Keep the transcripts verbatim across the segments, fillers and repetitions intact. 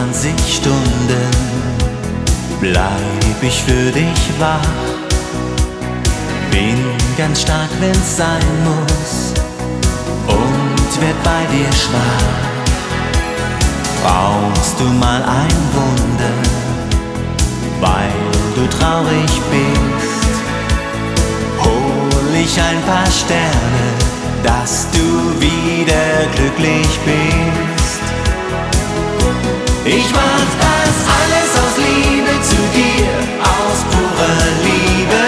vierundzwanzig Stunden bleib ich für dich wach. Bin ganz stark, wenn's sein muss, und werd bei dir schwach. Brauchst du mal ein Wunder, weil du traurig bist, hol ich ein paar Sterne, dass du wieder glücklich bist. Ich mach das alles aus Liebe zu dir, aus purer Liebe,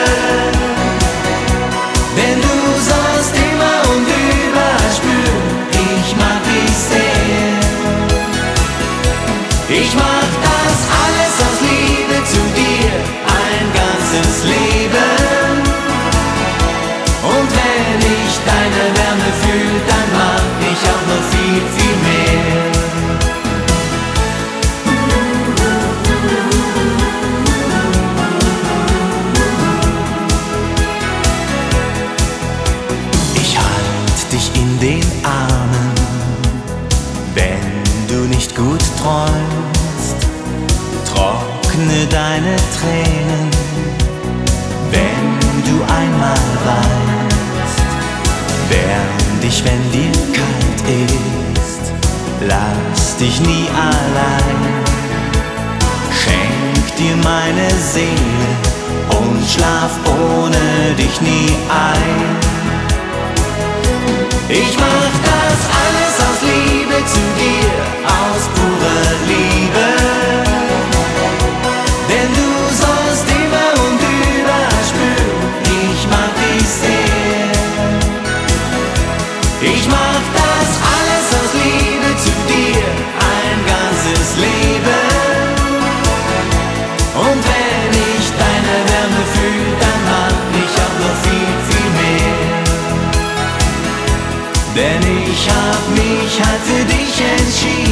denn du sollst immer und überall spüren, ich mag dich sehr. Ich mach das alles aus Liebe zu dir, ein ganzes Leben. Und wenn ich deine Wärme fühl, dann mag ich auch noch viel, viel mehr. Ich halt dich in den Armen, wenn du nicht gut träumst. Trockne deine Tränen, wenn du einmal weinst. Wärm dich, wenn dir kalt ist, lass dich nie allein. Schenk dir meine Seele und schlaf ohne dich nie ein. Ich mach das alles aus Liebe zu dir, aus purer Liebe, denn du sollst immer und überall spüren, ich mag dich sehr. Ich mach das alles aus Liebe zu dir, ein ganzes Leben. Und wenn ich deine Wärme fühl, dann mag ich auch noch viel, viel mehr. Denn ich hab mich halt für dich entschieden.